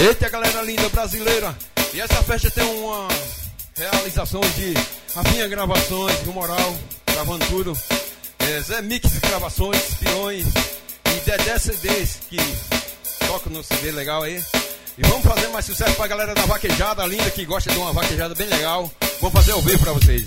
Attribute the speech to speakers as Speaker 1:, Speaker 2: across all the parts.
Speaker 1: Eita, galera linda brasileira. E essa festa tem uma realização de Rafinha Gravações, Rio Moral, gravando tudo. Zé Mix Gravações, Peões e Dedé CDs, que tocam no CD legal aí. E vamos fazer mais sucesso pra galera da vaquejada linda, que gosta de uma vaquejada bem legal. Vamos fazer ao vivo pra vocês.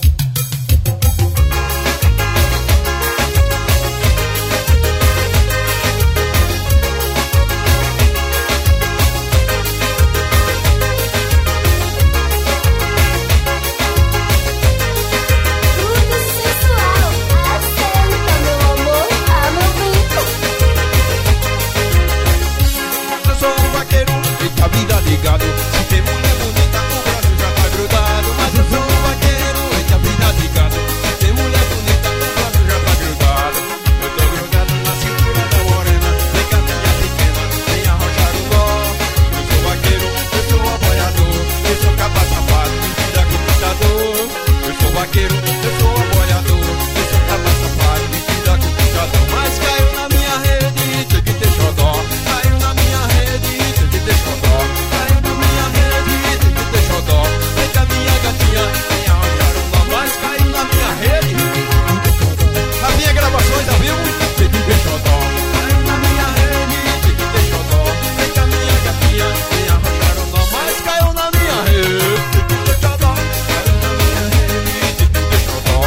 Speaker 1: A vida ligado, se tem mulher bonita, o Brasil já tá grudado. Mas eu sou um vaqueiro, eita, a vida ligado, se tem mulher bonita, o Brasil já tá grudado. Eu tô grudado na cintura da morena, vem cá minha pequena, vem arrochar o nó. Eu sou vaqueiro, eu sou aboiador, eu sou capa safado, mentira computador. Eu sou vaqueiro, eu sou aboiador, eu sou capa safado, mentira computador. Mas caiu na minha rede, tem que ter xodó. Caiu na minha rede, tem que ter xodó. Caiu na minha rede, tem que ter xodó. Vem cá minha gatinha, vem arranjar um nó. Mas caiu na minha rede, a minha gravações ao vivo, tem que ter xodó. Caiu na minha rede, tem que ter xodó. Vem cá minha gatinha, vem arranjar um nó. Mas caiu na minha rede, tem que ter xodó. Caiu na minha rede, tem que ter xodó.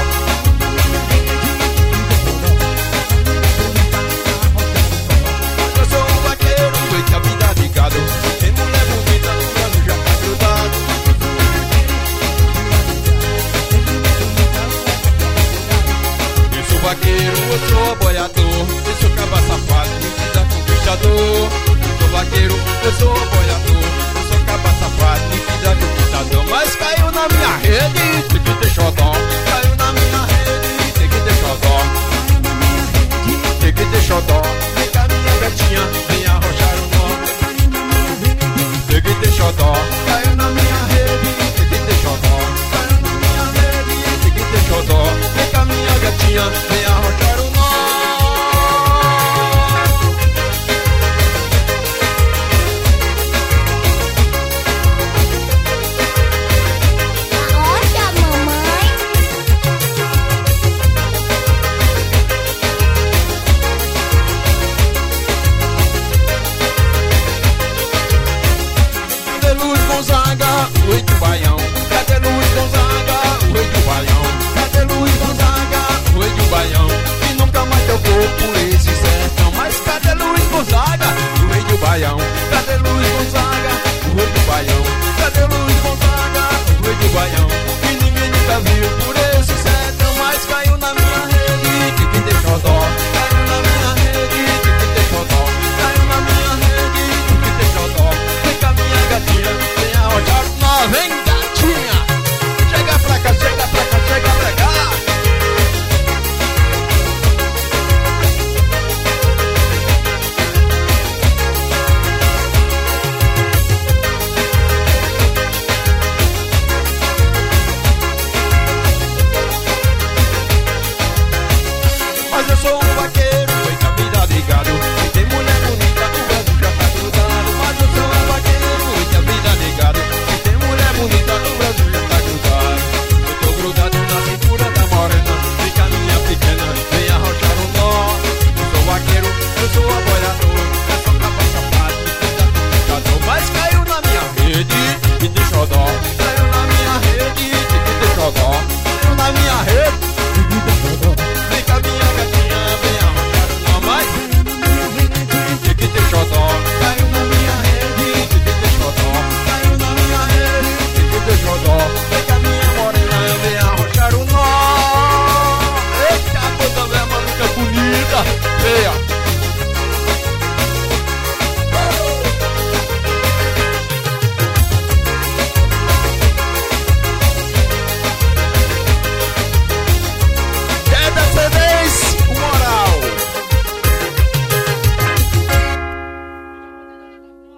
Speaker 1: Eu sou um vaqueiro, eita, a vida ligado. Tem mulher bonita, o Brasil já tá grudado. Eu sou vaqueiro, eu sou boiador, eu sou caba safado, mentira conquistador. Eu sou vaqueiro, eu sou boiador, eu sou caba safado, mentira conquistador. Mas caiu na minha rede, tem que ter xodó. Caiu na minha rede, tem que ter xodó. Tem que ter xodó. Vem cá minha gatinha, vem arrochar o nó. Tem que ter xodó. Caiu na minha rede, tem que ter xodó. Caiu na minha rede, tem que ter xodó. Vem cá minha gatinha, vem arrochar o nó.
Speaker 2: Arrocha, mamãe.
Speaker 1: Cadê Luiz Gonzaga, o rei do Baião? Cadê Luiz Gonzaga, o rei do Baião? Cadê Luiz Gonzaga, o rei do Baião? Que nunca mais tocou por esse sertão. Mas cadê Luiz Gonzaga, o rei do Baião? Cadê Luiz Gonzaga, o rei do Baião? Cadê Luiz Gonzaga, o rei do Baião? Que ninguém nunca viu por esse sertão. Mas caiu na minha rede, tem que ter xodó. Caiu na minha rede, tem que ter xodó. Caiu na minha rede, tem que ter xodó. Vem cá minha gatinha, vem arrochar o nó. Vem gatinha, chega pra cá, chega pra cá, chega pra cá. Mas eu sou um vaqueiro, eita, a vida ligado. Se tem mulher bonita, o Brasil já tá grudado. Mas eu sou um vaqueiro, eita, a vida ligado. Se tem mulher bonita, o Brasil já tá grudado. Eu tô grudado na cintura da morena. Vem cá minha pequena, vem arrochar um nó. Eu sou vaqueiro, eu sou aboiador, eu sou capa safado, mentira conquistador. Mas caiu na minha rede, que tem xodó. Caiu na minha rede, que tem xodó. Caiu na minha rede.